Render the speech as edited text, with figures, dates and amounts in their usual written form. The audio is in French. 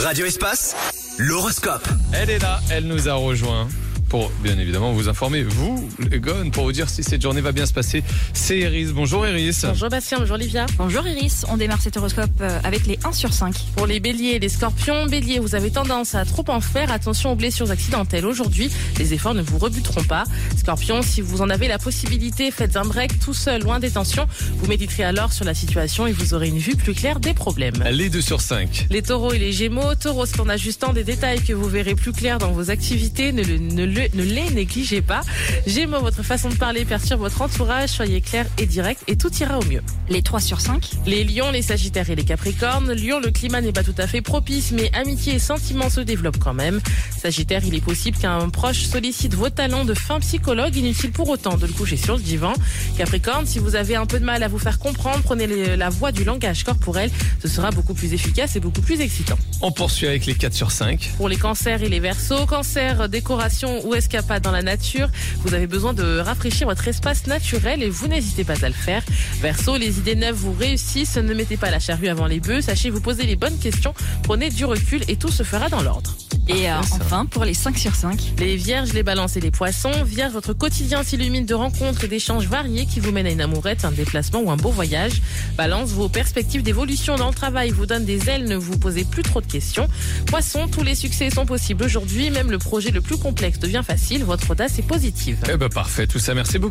Radio Espace, l'horoscope. Elle est là, elle nous a rejoint pour bien évidemment vous informer, vous les gones, pour vous dire si cette journée va bien se passer. C'est Iris. Bonjour Iris. Bonjour Bastien, bonjour Livia. Bonjour Iris, on démarre cet horoscope avec les 1 sur 5. Pour les béliers et les scorpions, bélier, vous avez tendance à trop en faire, attention aux blessures accidentelles. Aujourd'hui, les efforts ne vous rebuteront pas. Scorpion, si vous en avez la possibilité, faites un break tout seul, loin des tensions. Vous méditerez alors sur la situation et vous aurez une vue plus claire des problèmes. Les 2 sur 5. Les taureaux et les gémeaux, taureaux, c'est en ajustant des détails que vous verrez plus clair dans vos activités, ne les négligez pas. Gémeaux, votre façon de parler perturbe votre entourage, soyez clair et direct et tout ira au mieux. Les 3 sur 5. Les lions, les sagittaires et les capricornes, Lion, le climat n'est pas tout à fait propice, mais amitié et sentiments se développent quand même. Sagittaire, il est possible qu'un proche sollicite vos talents de fin psychologue, inutile pour autant de le coucher sur le divan. Capricorne, si vous avez un peu de mal à vous faire comprendre, prenez la voie du langage corporel, ce sera beaucoup plus efficace et beaucoup plus excitant. On poursuit avec les 4 sur 5. Pour les cancers et les verseaux, cancer, décoration ou escapade dans la nature, vous avez besoin de rafraîchir votre espace naturel et vous n'hésitez pas à le faire. Verseau, les idées neuves vous réussissent, ne mettez pas la charrue avant les bœufs, sachez vous poser les bonnes questions, prenez du recul et tout se fera dans l'ordre. Et enfin, pour les 5 sur 5. Les vierges, les balances et les poissons. Vierge, votre quotidien s'illumine de rencontres et d'échanges variés qui vous mènent à une amourette, un déplacement ou un beau voyage. Balance, vos perspectives d'évolution dans le travail vous donnent des ailes, ne vous posez plus trop de questions. Poisson, tous les succès sont possibles aujourd'hui, même le projet le plus complexe devient facile, votre audace est positive. Parfait, tout ça, merci beaucoup.